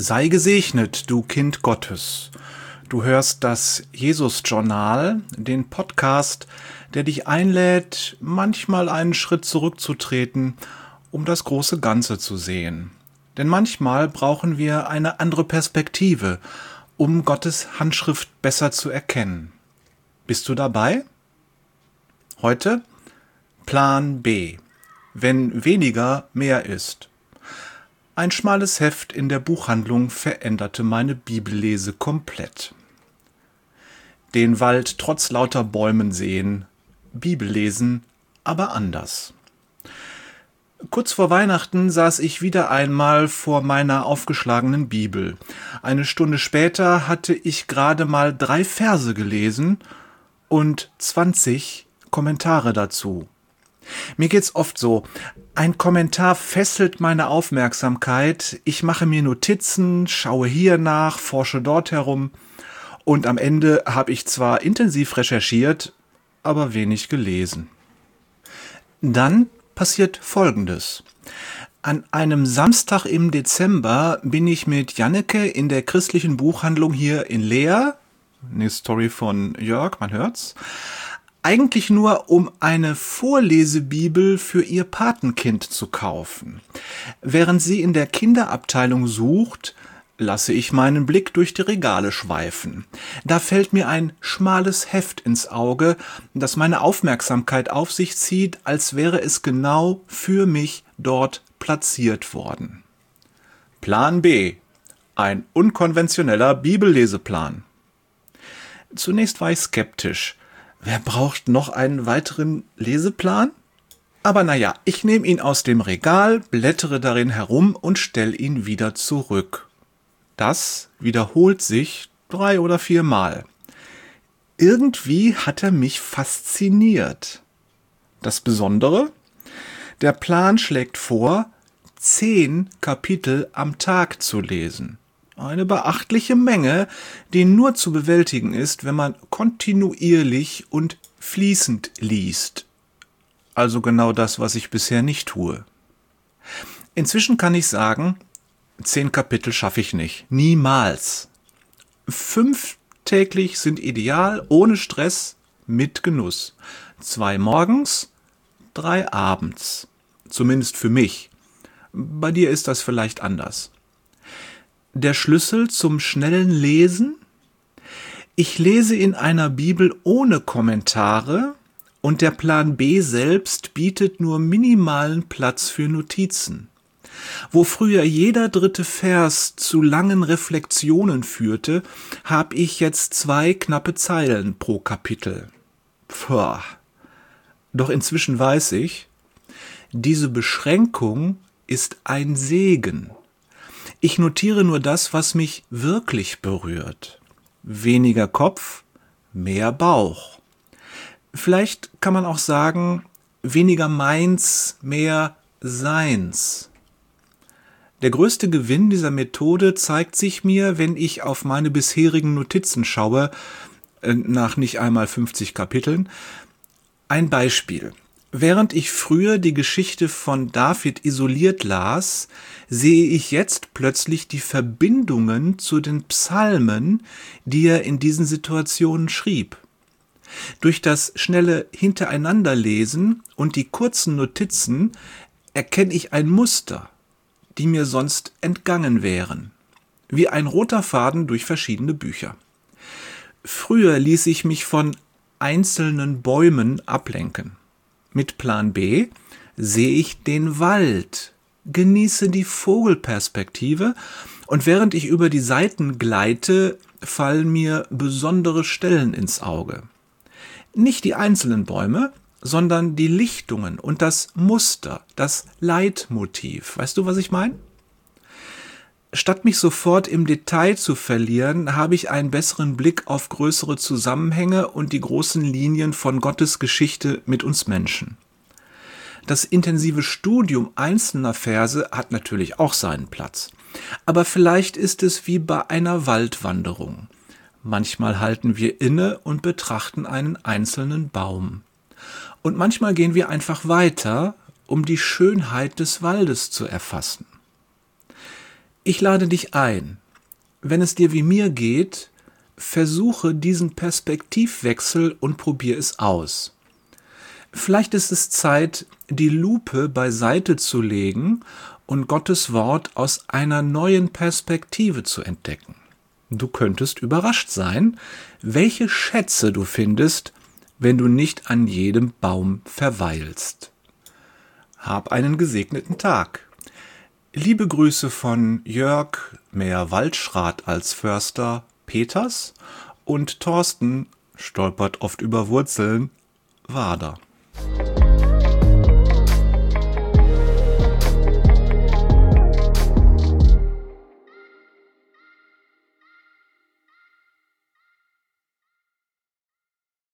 Sei gesegnet, du Kind Gottes. Du hörst das Jesus-Journal, den Podcast, der dich einlädt, manchmal einen Schritt zurückzutreten, um das große Ganze zu sehen. Denn manchmal brauchen wir eine andere Perspektive, um Gottes Handschrift besser zu erkennen. Bist du dabei? Heute Plan B, wenn weniger mehr ist. Ein schmales Heft in der Buchhandlung veränderte meine Bibellese komplett. Den Wald trotz lauter Bäumen sehen, Bibel lesen, aber anders. Kurz vor Weihnachten saß ich wieder einmal vor meiner aufgeschlagenen Bibel. Eine Stunde später hatte ich gerade mal 3 Verse gelesen und 20 Kommentare dazu. Mir geht's oft so. Ein Kommentar fesselt meine Aufmerksamkeit. Ich mache mir Notizen, schaue hier nach, forsche dort herum. Und am Ende habe ich zwar intensiv recherchiert, aber wenig gelesen. Dann passiert Folgendes. An einem Samstag im Dezember bin ich mit Janneke in der christlichen Buchhandlung hier in Leer, eine Story von Jörg, man hört's, eigentlich nur, um eine Vorlesebibel für ihr Patenkind zu kaufen. Während sie in der Kinderabteilung sucht, lasse ich meinen Blick durch die Regale schweifen. Da fällt mir ein schmales Heft ins Auge, das meine Aufmerksamkeit auf sich zieht, als wäre es genau für mich dort platziert worden. Plan B. Ein unkonventioneller Bibelleseplan. Zunächst war ich skeptisch. Wer braucht noch einen weiteren Leseplan? Aber naja, ich nehme ihn aus dem Regal, blättere darin herum und stelle ihn wieder zurück. Das wiederholt sich 3 oder 4 Mal. Irgendwie hat er mich fasziniert. Das Besondere? Der Plan schlägt vor, 10 Kapitel am Tag zu lesen. Eine beachtliche Menge, die nur zu bewältigen ist, wenn man kontinuierlich und fließend liest. Also genau das, was ich bisher nicht tue. Inzwischen kann ich sagen, 10 Kapitel schaffe ich nicht. Niemals. 5 täglich sind ideal, ohne Stress, mit Genuss. 2 morgens, 3 abends. Zumindest für mich. Bei dir ist das vielleicht anders. Der Schlüssel zum schnellen Lesen? Ich lese in einer Bibel ohne Kommentare und der Plan B selbst bietet nur minimalen Platz für Notizen. Wo früher jeder 3. Vers zu langen Reflexionen führte, habe ich jetzt 2 knappe Zeilen pro Kapitel. Puh. Doch inzwischen weiß ich, diese Beschränkung ist ein Segen. Ich notiere nur das, was mich wirklich berührt. Weniger Kopf, mehr Bauch. Vielleicht kann man auch sagen, weniger meins, mehr seins. Der größte Gewinn dieser Methode zeigt sich mir, wenn ich auf meine bisherigen Notizen schaue, nach nicht einmal 50 Kapiteln. Ein Beispiel. Während ich früher die Geschichte von David isoliert las, sehe ich jetzt plötzlich die Verbindungen zu den Psalmen, die er in diesen Situationen schrieb. Durch das schnelle Hintereinanderlesen und die kurzen Notizen erkenne ich ein Muster, die mir sonst entgangen wären, wie ein roter Faden durch verschiedene Bücher. Früher ließ ich mich von einzelnen Bäumen ablenken. Mit Plan B sehe ich den Wald, genieße die Vogelperspektive und während ich über die Seiten gleite, fallen mir besondere Stellen ins Auge. Nicht die einzelnen Bäume, sondern die Lichtungen und das Muster, das Leitmotiv. Weißt du, was ich meine? Statt mich sofort im Detail zu verlieren, habe ich einen besseren Blick auf größere Zusammenhänge und die großen Linien von Gottes Geschichte mit uns Menschen. Das intensive Studium einzelner Verse hat natürlich auch seinen Platz. Aber vielleicht ist es wie bei einer Waldwanderung. Manchmal halten wir inne und betrachten einen einzelnen Baum. Und manchmal gehen wir einfach weiter, um die Schönheit des Waldes zu erfassen. Ich lade dich ein, wenn es dir wie mir geht, versuche diesen Perspektivwechsel und probier es aus. Vielleicht ist es Zeit, die Lupe beiseite zu legen und Gottes Wort aus einer neuen Perspektive zu entdecken. Du könntest überrascht sein, welche Schätze du findest, wenn du nicht an jedem Baum verweilst. Hab einen gesegneten Tag. Liebe Grüße von Jörg, mehr Waldschrat als Förster, Peters und Thorsten, stolpert oft über Wurzeln, Wader.